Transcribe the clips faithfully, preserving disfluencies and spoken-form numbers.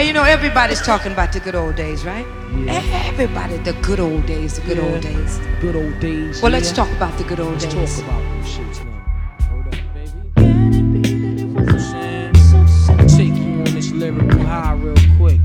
you know, everybody's talking about the good old days, right? Yeah. Everybody, the good old days, the good Yeah. old days. Good old days. Well, yeah. let's talk about the good old let's days. talk about them shits now. Hold up, baby. You know what I'm saying? Take you on this lyrical high real quick.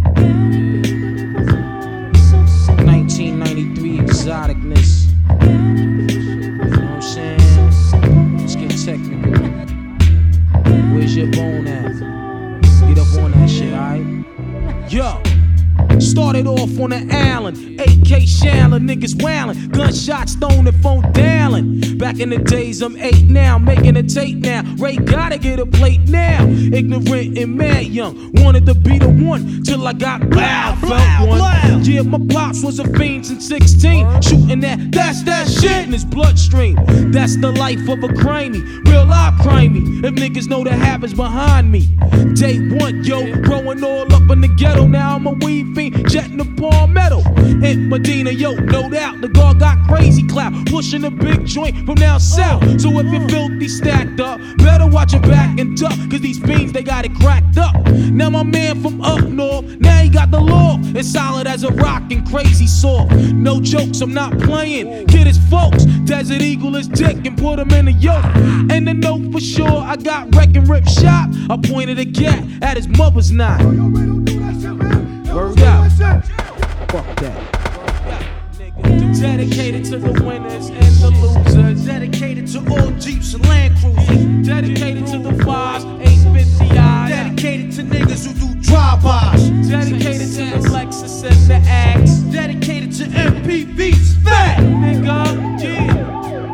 nineteen ninety-three exoticness. You know what I'm saying? Let's get technical. Where's your bone at? Get up on that shit, alright? Yo! Started off on the Allen, A K Shallow, niggas wailing, gunshots thrown and phone dialing. Back in the days, I'm eight now, making a tape now. Ray gotta get a plate now. Ignorant and mad young, wanted to be the one till I got loud, felt one. Yeah, my pops was a fiend since sixteen, shooting that, that's that shit in his bloodstream. That's the life of a crimey, real life crimey. If niggas know the habits behind me. Day one, yo, growing all up in the ghetto, now I'm a weed fiend, jetting the palmetto. In Medina, yo, no doubt, the guard got crazy clout, pushing a big joint from down south. So if you're filthy stacked up, better watch your back and duck, cause these fiends, they got it cracked up. Now my man from up north, now he got the law, it's solid as a rock and crazy soft. No jokes, I'm not playing, kid is folks, Desert Eagle is dick and put him in a yoke. And the note for sure, I got wreck and rip shop, I pointed a cat at his mother's knot. Word up. Fuck that. Dedicated to the winners and the losers. Dedicated to all Jeeps and Land Cruisers. Dedicated to the fives, eight fifty eyes. Dedicated to niggas who do drive-bys. Dedicated to the Lexus and the Axe. Dedicated to M P V's fat nigga. Yeah.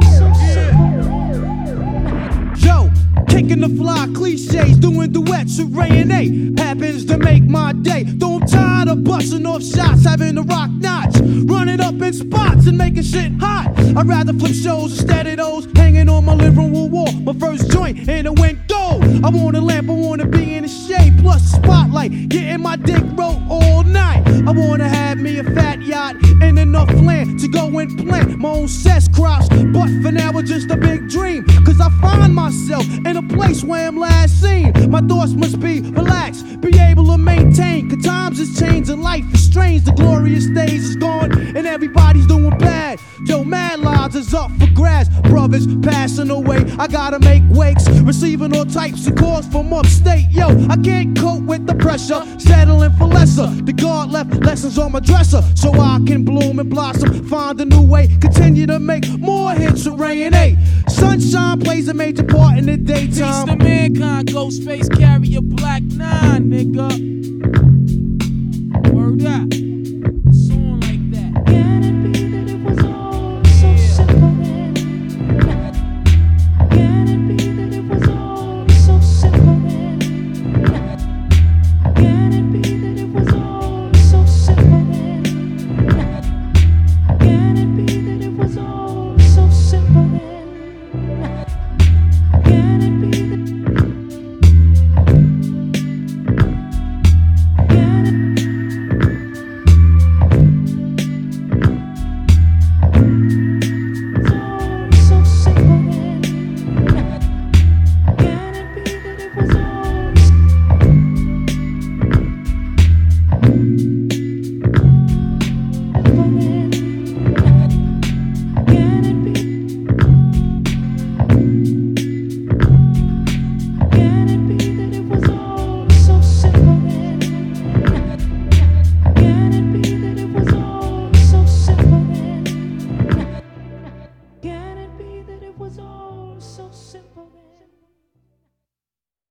Yo, kicking the fly cliches, doing duets with Ray and A. Happens to make my day. Though I'm tired of busting off shots, having to rock knots, running up in spots and making shit hot. I'd rather flip shows instead of those hanging on my living room wall. My first joint in the window. I want a lamp, I wanna be in the shade, plus a spotlight, getting my dick rolled all night. I wanna have me a fat yacht and enough land to go and plant my own cess crops. But for now it's just a big dream, cause I find myself in a place where I'm last seen. My thoughts must be relaxed, be able to maintain, cause times is changing, life is strange. The glorious days is gone and everybody's doing bad. Yo, mad lives is up for grabs, brothers passing away, I gotta make wakes, receiving all types of calls from upstate. Yo, I can't cope with the pressure, settling for lesser. The God left lessons on my dresser, so I can bloom and blossom, find a new way, continue to make more hits with Ray and A. Sunshine plays a major part in the daytime. Peace to mankind, Ghostface carry a black nine, nigga. Word up. Song like that. Can it be that it was all so simple then? Can it be that it was all so simple then? Can it be that it was all so simple then? Can it be that it was all so simple then? Can it be that Can it so simple then? Can it be that it was all simple then? Can it be? Can it be that it was all so simple then? Can it be that it was all so simple then? Can it be that it was all so simple?